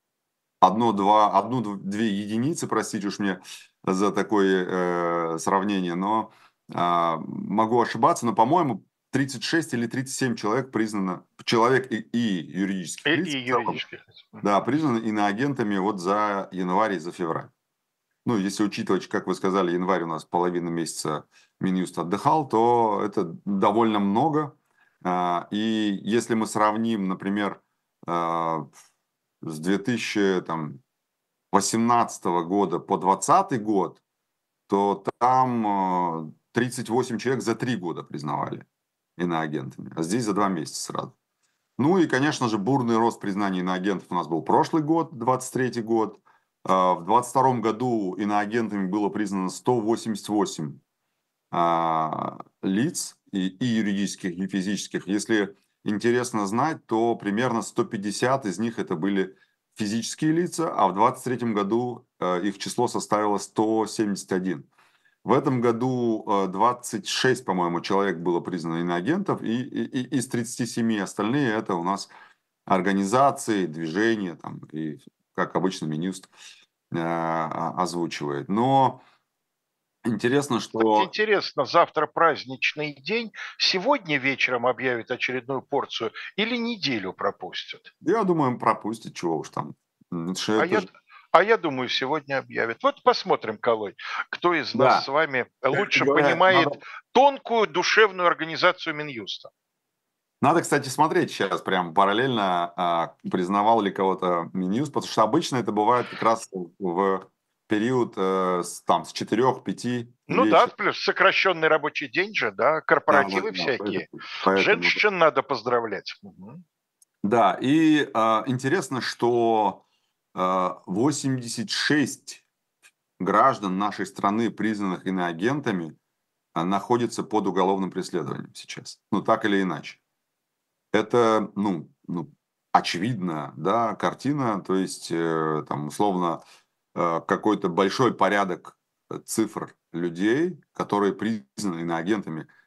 одно-два, одну-две единицы, простите уж мне за такое э, сравнение, но а, могу ошибаться, но, по-моему, тридцать шесть или тридцать семь человек признано, человек и, и юридических И, лиц и в целом, юридических лиц. да, признаны иноагентами вот за январь и за февраль. Ну, если учитывать, как вы сказали, январь у нас половина месяца Минюст отдыхал, то это довольно много. А, И если мы сравним, например, а, с две тысячи восемнадцатого года по двадцатый год, то там э, тридцать восемь человек за три года признавали иноагентами, а здесь за два месяца сразу. Ну и, конечно же, бурный рост признания иноагентов у нас был прошлый год, двадцать третий год. А, В двадцать втором году иноагентами было признано сто восемьдесят восемь а, лиц, и, и юридических, и физических. Если интересно знать, то примерно сто пятьдесят из них это были физические лица, а в двадцать третьем году э, их число составило сто семьдесят один. В этом году э, двадцать шесть, по-моему, человек было признано иноагентов, и, и, и из тридцати семи остальные это у нас организации, движения, там, и, как обычно, Минюст э, озвучивает. Но интересно, Кстати, что интересно, завтра праздничный день. Сегодня вечером объявят очередную порцию или неделю пропустят? я думаю, пропустит, чего уж там. М, это же- А это я, же- а я думаю, сегодня объявят. Вот посмотрим, Колой, кто из нас с Да, вами кстати лучше говоря, надо, понимает тонкую душевную организацию Минюста. надо, кстати, смотреть сейчас прям параллельно, а, признавал ли кого-то Минюст, потому что обычно это бывает как раз в период э, с, там, с четырёх пяти Ну да, вечера. плюс сокращенный рабочий день же, да, Да, да, корпоративы да, всякие. поэтому, поэтому да. Женщин надо поздравлять. Мгм. Да, и а, интересно, что а, восемьдесят шесть граждан нашей страны, признанных иноагентами, а, находятся под уголовным преследованием сейчас. Ну, так или иначе. Это, ну, ну очевидная, да, картина, то есть, э, там, условно, э, какой-то большой порядок э, цифр людей, которые признаны иноагентами,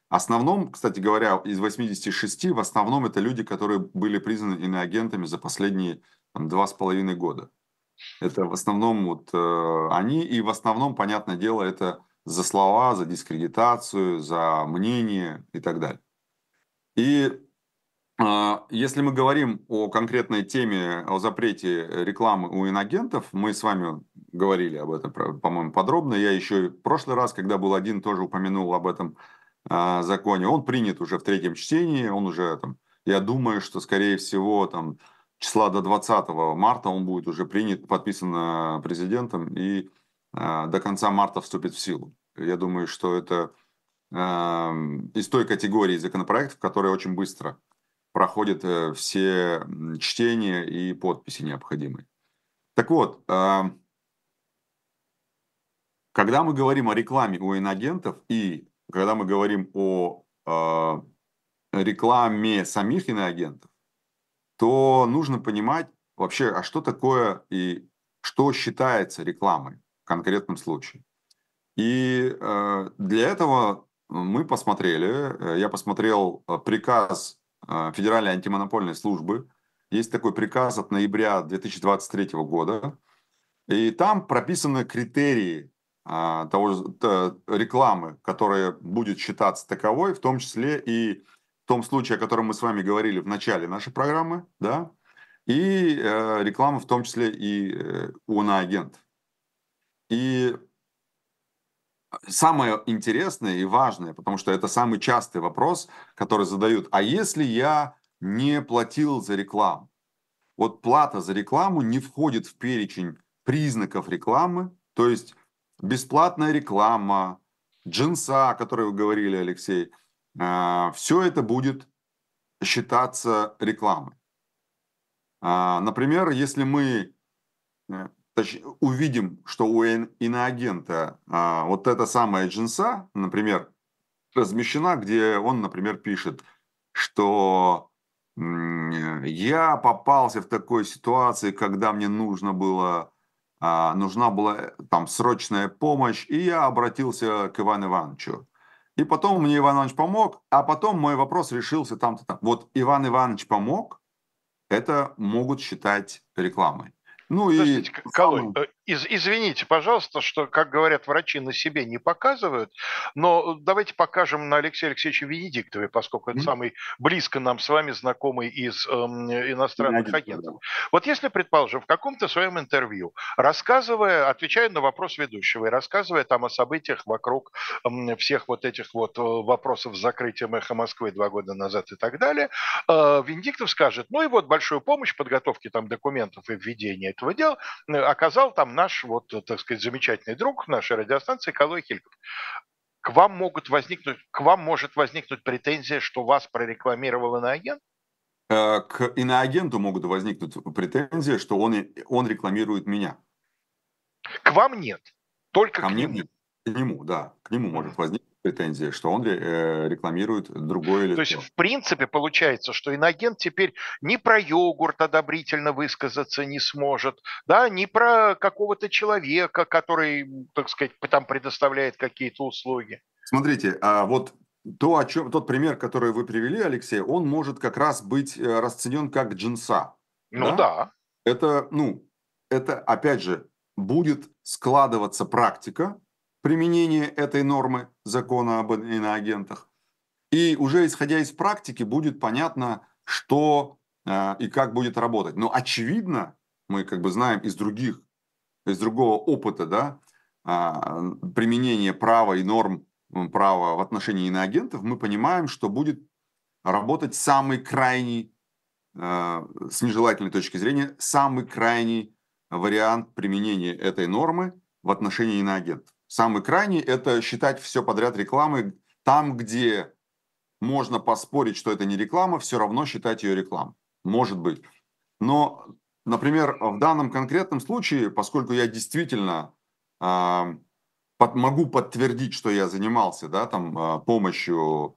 основном, кстати говоря, из восьмидесяти шести в основном это люди, которые были признаны иноагентами за последние там, два с половиной года. Это в основном вот э, они, и в основном, понятное дело, это за слова, за дискредитацию, за мнение и так далее. И э, если мы говорим о конкретной теме, о запрете рекламы у иноагентов, мы с вами говорили об этом, по-моему, подробно. Я еще и в прошлый раз, когда был один, тоже упомянул об этом э, законе. Он принят уже в третьем чтении, он уже там, я думаю, что, скорее всего, там, числа до двадцатого марта он будет уже принят, подписан э, президентом и э, до конца марта вступит в силу. Я думаю, что это э, из той категории законопроектов, которые очень быстро проходят э, все чтения и подписи необходимые. Так вот, э, когда мы говорим о рекламе у иноагентов и когда мы говорим о э, рекламе самих иноагентов, то нужно понимать вообще, а что такое и что считается рекламой в конкретном случае. И э, для этого мы посмотрели, э, я посмотрел э, приказ э, Федеральной антимонопольной службы. Есть такой приказ от ноября две тысячи двадцать третьего года. И там прописаны критерии а, того, та, рекламы, которая будет считаться таковой, в том числе и в том случае, о котором мы с вами говорили в начале нашей программы, да, и э, реклама в том числе и э, у иноагентов. И самое интересное и важное, потому что это самый частый вопрос, который задают, а если я не платил за рекламу? Вот плата за рекламу не входит в перечень признаков рекламы, то есть бесплатная реклама, джинса, о которой вы говорили, Алексей, все это будет считаться рекламой. А, Например, если мы э, точ- увидим, что у ин- иноагента а, вот эта самая джинса, например, размещена, где он, например, пишет, что м, я попался в такой ситуации, когда мне нужно было, а, нужна была э, там срочная помощь, и я обратился к Ивану Ивановичу. И потом мне Иван Иванович помог, а потом мой вопрос решился там-то там. Вот Иван Иванович помог, это могут считать рекламой. Ну и Подождите, К- Калой, самое... э, из- извините, пожалуйста, что, как говорят врачи, на себе не показывают, но давайте покажем на Алексея Алексеевича Венедиктове, поскольку это М? самый близко нам с вами знакомый из эм, иностранных Иноагент, да. агентов. Вот если, предположим, в каком-то своем интервью, рассказывая, отвечая на вопрос ведущего и рассказывая там о событиях вокруг м, всех вот этих вот э, вопросов с закрытием «Эхо Москвы» два года назад и так далее, э, Венедиктов скажет, ну и вот большую помощь в подготовке там документов и введении этого дела э, оказал там наш, вот, э, так сказать, замечательный друг нашей радиостанции Калой Хильков. К вам могут возникнуть, к вам может возникнуть претензия, что вас прорекламировал иноагент? Э, К иноагенту могут возникнуть претензии, что он, и- он рекламирует меня. К вам нет, только Ко к мне нему. нет. К нему, да. К нему Мгм. может возникнуть претензия, что он ре- э, рекламирует другое То есть, лицо. в принципе, получается, что иноагент теперь ни про йогурт одобрительно высказаться не сможет, да, ни про какого-то человека, который, м, так сказать, там предоставляет какие-то услуги. Смотрите, а вот то, о чем, тот пример, который вы привели, Алексей, он может как раз быть э, расценен как джинса. Ну Да? да. Это, ну, это, опять же, будет складываться практика применения этой нормы закона об иноагентах. И уже исходя из практики будет понятно, что э, и как будет работать. Но очевидно, мы как бы знаем из других, из другого опыта, да, а, применения права и норм м, права в отношении иноагентов, мы понимаем, что будет работать самый крайний, э, с нежелательной точки зрения, самый крайний вариант применения этой нормы в отношении иноагентов. Самый крайний – это считать все подряд рекламой там, где можно поспорить, что это не реклама, все равно считать ее рекламой. Может быть. Но, например, в данном конкретном случае, поскольку я действительно а, под- могу подтвердить, что я занимался, да, там, а, помощью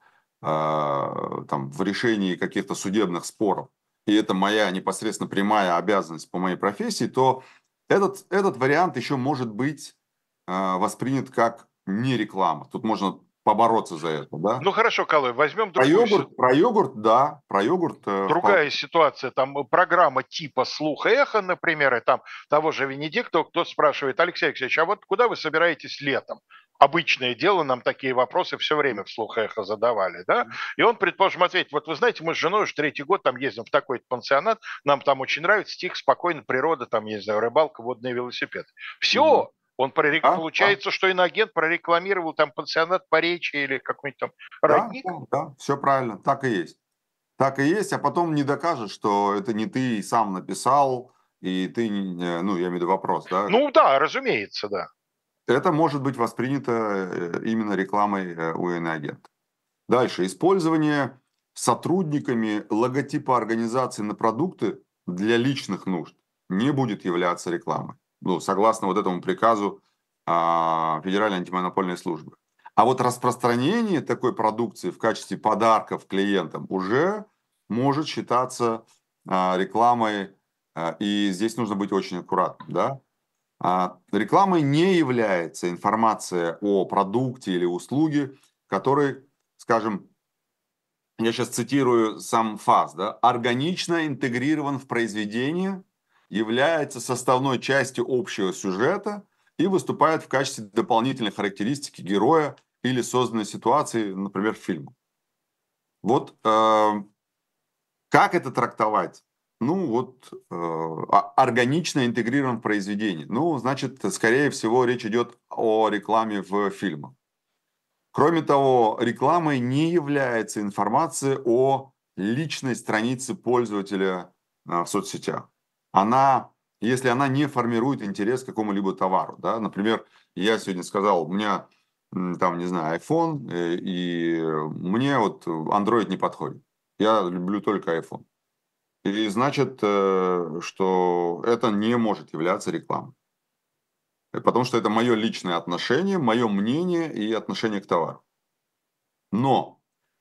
а, там, в решении каких-то судебных споров, и это моя непосредственно прямая обязанность по моей профессии, то этот, этот вариант еще может быть а, воспринят как не реклама. Тут можно побороться за это, да? Ну хорошо, Калой, возьмем Про другую ситуацию. йогурт, про йогурт, да, про йогурт э, Другая вполне. ситуация, там э, программа типа «Слух эхо», например, и там того же Венедиктова, кто спрашивает: Алексей Алексеевич, а вот куда вы собираетесь летом? Обычное дело, нам такие вопросы все время в «Слух эхо» задавали, да? И он, предположим, ответит: вот вы знаете, мы с женой уже третий год там ездим в такой-то пансионат, нам там очень нравится, тихо, спокойно, природа, там, я не знаю, рыбалка, водный велосипед. Мгм. Все, он прорек... Да, да, получается, что иноагент прорекламировал там пансионат по речи или какой-нибудь там да, родник. да, да, все правильно, так и есть. Так и есть, а потом не докажешь, что это не ты сам написал, и ты, не- э, ну, я имею в виду вопрос, да, Ну да, разумеется, да. это может быть воспринято э, именно рекламой э, у иноагента. Дальше. Использование сотрудниками логотипа организации на продукты для личных нужд не будет являться рекламой. Ну, согласно вот этому приказу а, Федеральной антимонопольной службы. А вот распространение такой продукции в качестве подарков клиентам уже может считаться а, рекламой, а, и здесь нужно быть очень аккуратным, да? А, Рекламой не является информация о продукте или услуге, который, скажем, я сейчас цитирую сам ФАС, да, органично интегрирован в произведение, является составной частью общего сюжета и выступает в качестве дополнительной характеристики героя или созданной ситуации, например, фильма. Вот э, как это трактовать? Ну, вот э, а- органично интегрирован в произведение. Ну, значит, скорее всего, речь идет о рекламе в фильмах. Кроме того, рекламой не является информация о личной странице пользователя а, в соцсетях. Она, если она не формирует интерес к какому-либо товару, да, например, я сегодня сказал, у меня м, там, не знаю, iPhone, э, и мне вот Android не подходит. Я люблю только iPhone. И значит, э, что это не может являться рекламой. Э, Потому что это мое личное отношение, мое мнение и отношение к товару. Но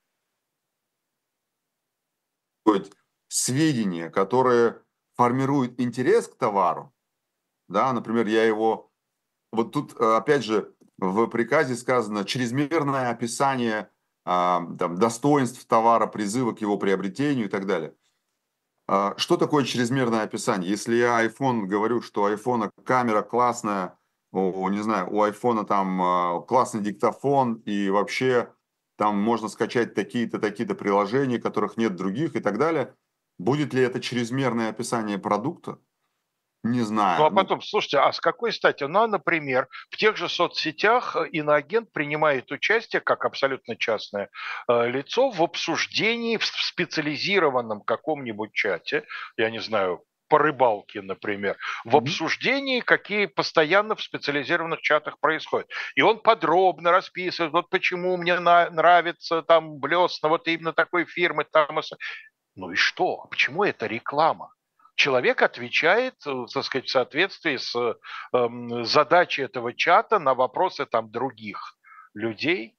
быть сведения, которые формируют интерес к товару, да, например, я его, вот тут э, опять же в приказе сказано чрезмерное описание а, там, достоинств товара, призыва к его приобретению и так далее. А, Что такое чрезмерное описание? Если я iPhone говорю, что у айфона камера классная, у, не знаю, у айфона там а, классный диктофон и вообще там можно скачать такие-то, такие-то приложения, которых нет других и так далее, будет ли это чрезмерное описание продукта? Не Ну, а знаю. Ну, потом, слушайте, а с какой стати? Ну, например, в тех же соцсетях э, иноагент принимает участие, как абсолютно частное э, лицо, в обсуждении в специализированном каком-нибудь чате, я не знаю, по рыбалке, например, в мгм. обсуждении, какие постоянно в специализированных чатах происходят. И он подробно расписывает, вот почему мне на- нравится там блесна, вот именно такой фирмы, там, и с- ну и что? Почему это реклама? Человек отвечает, э, так сказать, в соответствии с эм, задачей этого чата на вопросы там других людей.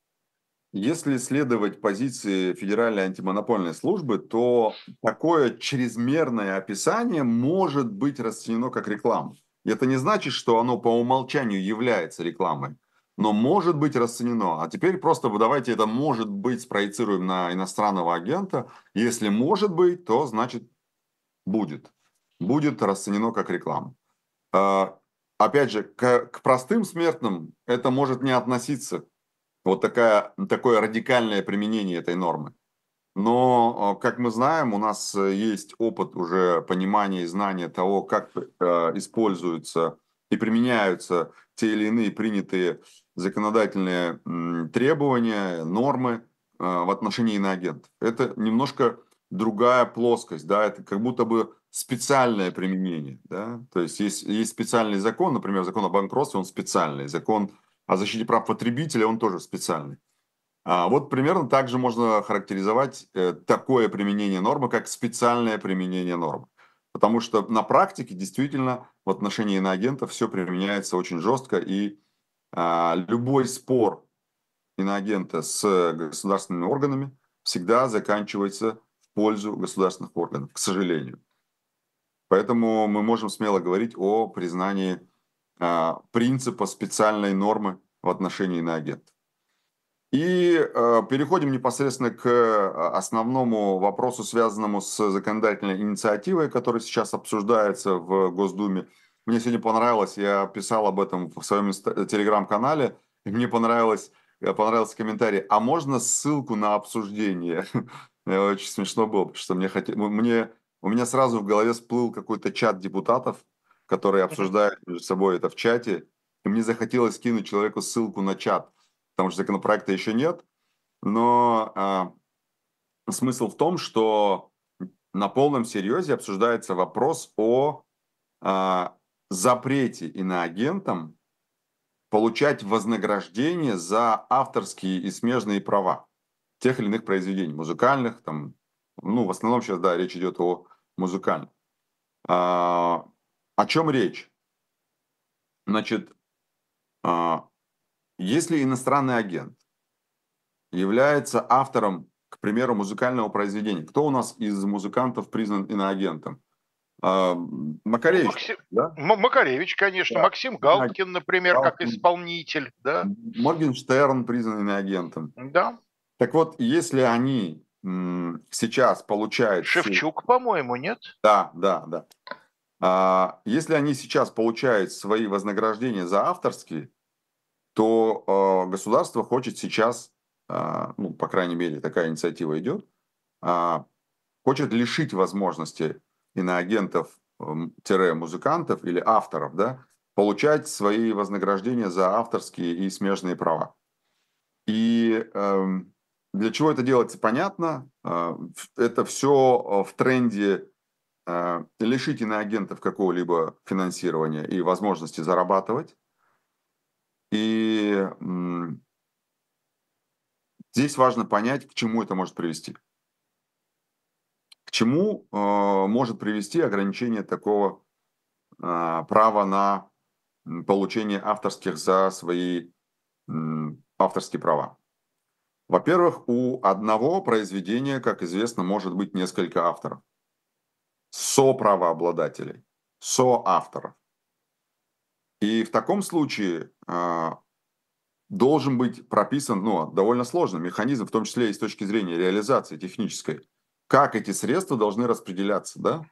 Если следовать позиции Федеральной антимонопольной службы, то такое чрезмерное описание может быть расценено как реклама. И это не значит, что оно по умолчанию является рекламой, но может быть расценено. А теперь просто давайте это может быть спроецируем на иностранного агента. Если может быть, то значит будет. Будет расценено как реклама. А, Опять же, к, к простым смертным это может не относиться. Вот такая, такое радикальное применение этой нормы. Но, э, как мы знаем, у нас э, есть опыт уже понимания и знания того, как э, используются и применяются те или иные принятые законодательные м, требования, нормы э, в отношении иноагентов. Это немножко другая плоскость, да, это как будто бы специальное применение, да, то есть есть, есть специальный закон, например, закон о банкротстве, он специальный, закон о защите прав потребителя, он тоже специальный. А вот примерно так же можно характеризовать э, такое применение нормы, как специальное применение нормы. Потому что на практике действительно в отношении иноагентов все применяется очень жестко, и а, любой спор иноагента с государственными органами всегда заканчивается в пользу государственных органов, к сожалению. Поэтому мы можем смело говорить о признании а, принципа специальной нормы в отношении иноагентов. И э, переходим непосредственно к основному вопросу, связанному с законодательной инициативой, которая сейчас обсуждается в Госдуме. Мне сегодня понравилось, я писал об этом в своем телеграм-канале, и мне понравилось, понравился комментарий, а можно ссылку на обсуждение? Очень смешно было, потому что мне, хот... мне... у меня сразу в голове всплыл какой-то чат депутатов, которые обсуждают между собой это в чате, и мне захотелось скинуть человеку ссылку на чат, потому что законопроекта еще нет, но а, смысл в том, что на полном серьезе обсуждается вопрос о а, запрете иноагентам получать вознаграждение за авторские и смежные права тех или иных произведений, музыкальных, там, ну, в основном сейчас, да, речь идет о музыкальных. А, о чем речь? Значит, а, если иностранный агент является автором, к примеру, музыкального произведения. Кто у нас из музыкантов признан иноагентом? А, Ну, Макаревич, Максим, да? М- Макаревич, конечно, Да. Максим Галкин, например, как Галкин. исполнитель, да, Моргенштерн признан иноагентом. да. Так вот, если они м, сейчас получают все... Шевчук, по-моему, нет? Да, да, да. А, если они сейчас получают свои вознаграждения за авторские, то э, государство хочет сейчас, э, ну, по крайней мере, такая инициатива идет, э, хочет лишить возможности иноагентов-музыкантов или авторов, да, получать свои вознаграждения за авторские и смежные права. И э, для чего это делается, понятно. Э, это все в тренде э, лишить иноагентов какого-либо финансирования и возможности зарабатывать. И э, здесь важно понять, к чему это может привести. К чему э, может привести ограничение такого э, права на получение авторских за свои м, авторские права? Во-первых, у одного произведения, как известно, может быть несколько авторов. Соправообладателей, соавторов. И в таком случае э, должен быть прописан, ну, довольно сложный механизм, в том числе и с точки зрения реализации технической, как эти средства должны распределяться, да?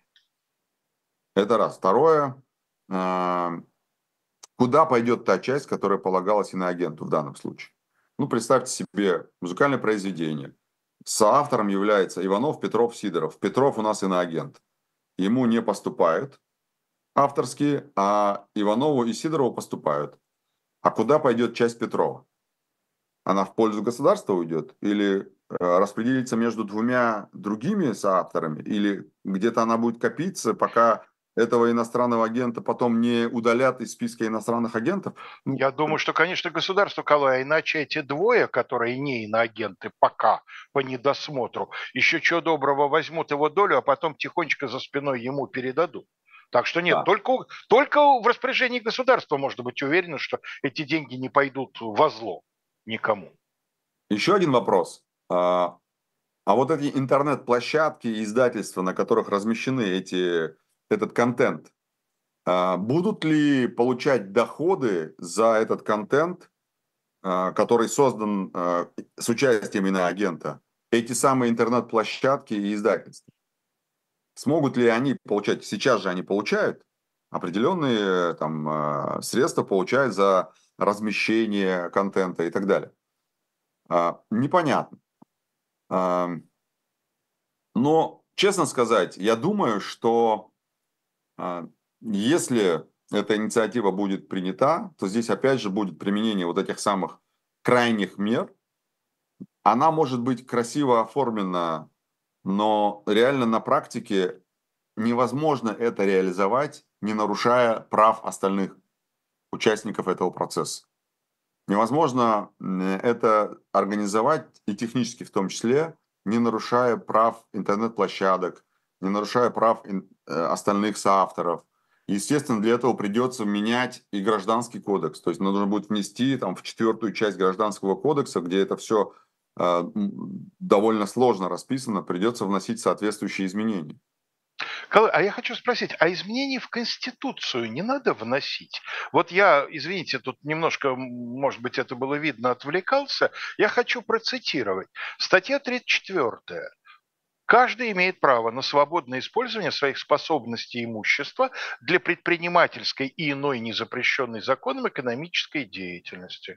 Это раз. Второе, э, куда пойдет та часть, которая полагалась иноагенту в данном случае? Ну, представьте себе музыкальное произведение. Соавтором является Иванов, Петров, Сидоров. Петров у нас иноагент. Ему не поступают авторские, а Иванову и Сидорову поступают. А куда пойдет часть Петрова? Она в пользу государства уйдет? Или э, распределится между двумя другими соавторами? Или где-то она будет копиться, пока этого иностранного агента потом не удалят из списка иностранных агентов? Ну, Я думаю, что, конечно, государство, Калай, иначе эти двое, которые не иноагенты пока по недосмотру, еще чего доброго возьмут его долю, а потом тихонечко за спиной ему передадут. Так что нет, да. только, только в распоряжении государства можно быть уверены, что эти деньги не пойдут во зло никому. Еще один вопрос. А, а вот эти интернет-площадки и издательства, на которых размещены эти, этот контент, а, будут ли получать доходы за этот контент, а, который создан а, с участием иноагента, эти самые интернет-площадки и издательства? Смогут ли они получать, сейчас же они получают, определенные там а, средства получают за размещение контента и так далее? А, Непонятно. А, Но, честно сказать, я думаю, что а, если эта инициатива будет принята, то здесь опять же будет применение вот этих самых крайних мер. Она может быть красиво оформлена, но реально на практике невозможно это реализовать, не нарушая прав остальных участников этого процесса. Невозможно это организовать, и технически в том числе, не нарушая прав интернет-площадок, не нарушая прав остальных соавторов. Естественно, для этого придется менять и гражданский кодекс. То есть нужно будет внести там, в четвертую часть гражданского кодекса, где это все довольно сложно расписано, придется вносить соответствующие изменения. А я хочу спросить, а изменений в Конституцию не надо вносить? Вот я, извините, тут немножко, может быть, это было видно, отвлекался. Я хочу процитировать. Статья тридцать четвёртая. Каждый имеет право на свободное использование своих способностей и имущества для предпринимательской и иной незапрещенной законом экономической деятельности.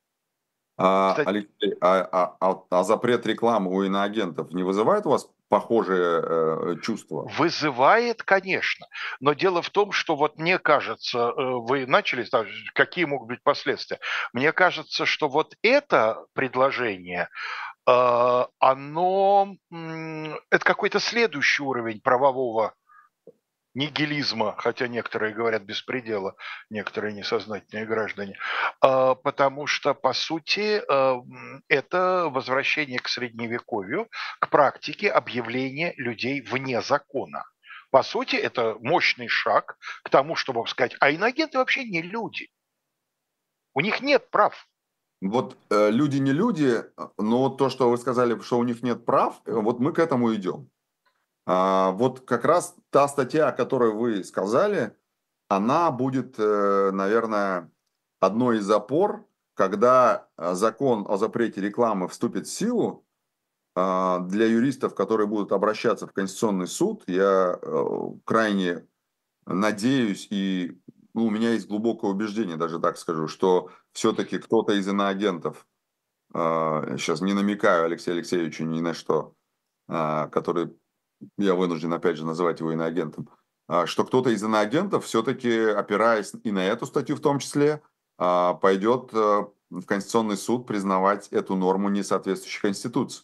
А, Стать- Алексей, а, а- а- а запрет рекламы у иноагентов не вызывает у вас похожие э, чувства? Вызывает, конечно, но дело в том, что вот мне кажется, э, вы начали, да, какие могут быть последствия. Мне кажется, что вот это предложение, э, оно, м, это какой-то следующий уровень правового нигилизма, хотя некоторые говорят беспредела, некоторые несознательные граждане, а, потому что, по сути, а, м, это возвращение к средневековью, к практике объявления людей вне закона. По сути, это мощный шаг к тому, чтобы сказать, а инагенты вообще не люди, у них нет прав. Вот э, люди не люди, а, но вот то, что вы сказали, что у них нет прав, э, вот мы к этому идем. А, вот как раз та статья, о которой вы сказали, она будет, э, наверное, одной из опор, когда э, закон о запрете рекламы вступит в силу. А, для юристов, которые будут обращаться в Конституционный суд, я э, крайне надеюсь, и ну, у меня есть глубокое убеждение, даже так скажу, что все-таки кто-то из иноагентов, сейчас не намекаю Алексею Алексеевичу ни на что, а, который я вынужден опять же называть его иноагентом, а, что кто-то из иноагентов все-таки, опираясь и на эту статью в том числе, а, пойдет э, в Конституционный суд признавать эту норму несоответствующей Конституции.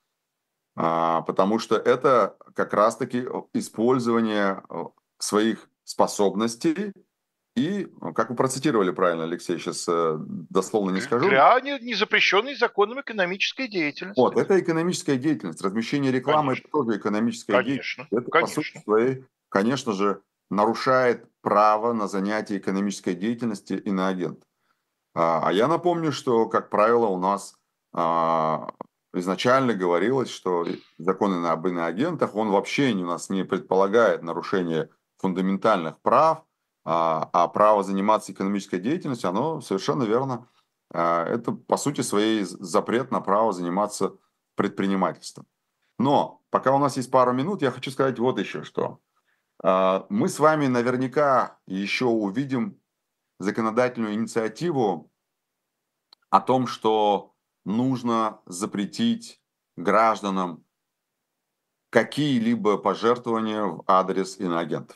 А, Потому что это как раз-таки использование э, своих способностей и, ну, как вы процитировали правильно, Алексей, сейчас дословно не скажу. Для не- незапрещенной законом экономической Вот, деятельности. это экономическая деятельность. Размещение рекламы – это Конечно, тоже экономическая деятельность. конечно, Это, по сути конечно. своей, конечно же, нарушает право на занятие экономической деятельностью иноагента. А а я напомню, что, как правило, у нас а, изначально говорилось, что закон об иноагентах, он вообще не- у нас не предполагает нарушение фундаментальных прав, а, а право заниматься экономической деятельностью, оно совершенно верно. а, Это, по сути своей, запрет на право заниматься предпринимательством. Но пока у нас есть пару минут, я хочу сказать вот еще что. А, Мы с вами наверняка еще увидим законодательную инициативу о том, что нужно запретить гражданам какие-либо пожертвования в адрес иноагентов.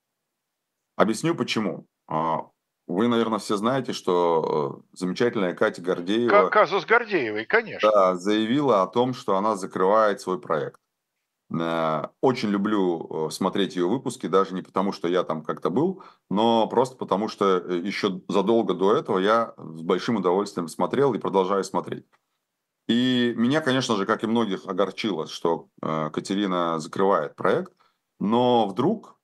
Объясню почему. А, Вы, наверное, все знаете, что э, замечательная Катя Ка- Гордеева, Казус Гордеевой, конечно. да, заявила о том, что она закрывает свой проект. Э, Очень люблю э, смотреть ее выпуски, даже не потому, что я там как-то был, но просто потому, что э, еще задолго до этого я с большим удовольствием смотрел и продолжаю смотреть. И меня, конечно же, как и многих, огорчило, что э, Катерина закрывает проект, но вдруг,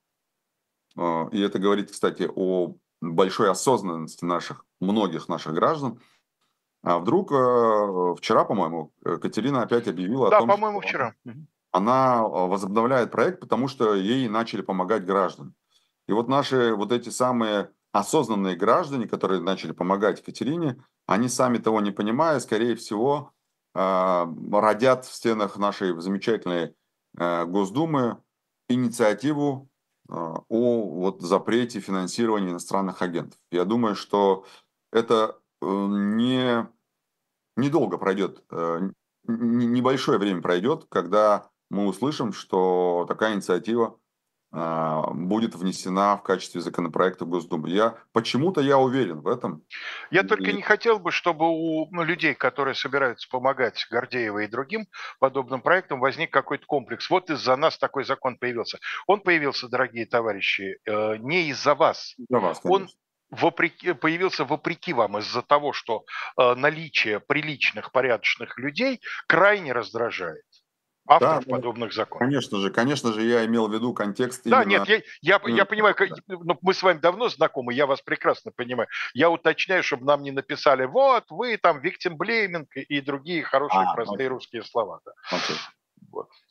э, и это говорит, кстати, о большой осознанности наших, многих наших граждан, а вдруг э, вчера, по-моему, э, Катерина опять объявила о Да, том, по-моему, что вчера. Мгм. она э, возобновляет проект, потому что ей начали помогать граждане. И вот наши вот эти самые осознанные граждане, которые начали помогать Екатерине, они сами того не понимая, скорее всего, э, родят в стенах нашей замечательной э, Госдумы инициативу э, о вот запрете финансирования иностранных агентов. Я думаю, что это э, не, недолго пройдет, э, н- небольшое время пройдет, когда мы услышим, что такая инициатива а, будет внесена в качестве законопроекта в Госдуму. Я почему-то я уверен в этом. Я только И не хотел бы, чтобы у ну, людей, которые собираются помогать Гордеевой и другим подобным проектам, возник какой-то комплекс. Вот из-за нас такой закон появился. Он появился, дорогие товарищи, э, не из-за вас. для вас, Он конечно. вопреки, появился вопреки вам из-за того, что э, наличие приличных, порядочных людей крайне раздражает Да, авторов да, подобных законов. конечно же, конечно же, я имел в виду контекст Да, именно, нет, я, я, я именно понимаю, такой, как- да. ну, мы с вами давно знакомы, я вас прекрасно понимаю. Я уточняю, чтобы нам не написали, вот, вы там victim blaming и другие хорошие А, простые окей, русские слова. Да. окей. Вот.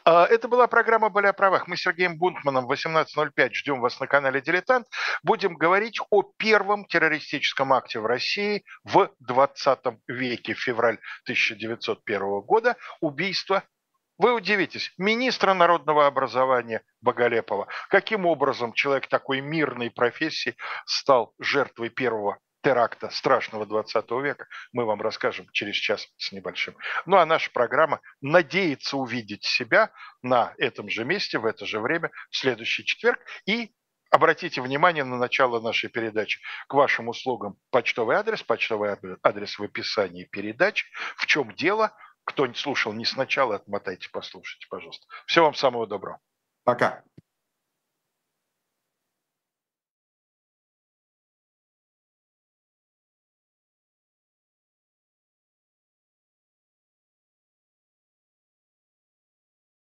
Это была программа «Были о правах». Мы с Сергеем Бунтманом в восемнадцать ноль пять ждем вас на канале «Дилетант». Будем говорить о первом террористическом акте в России в двадцатом веке, февраль тысяча девятьсот первого года, убийство, вы удивитесь, министра народного образования Боголепова. Каким образом человек такой мирной профессии стал жертвой первого теракта страшного двадцатого века, мы вам расскажем через час с небольшим. Ну а наша программа надеется увидеть себя на этом же месте, в это же время, в следующий четверг. И обратите внимание на начало нашей передачи. К вашим услугам почтовый адрес, почтовый адрес в описании передачи. В чем дело? Кто не слушал не сначала, отмотайте, послушайте, пожалуйста. Всего вам самого доброго. Пока.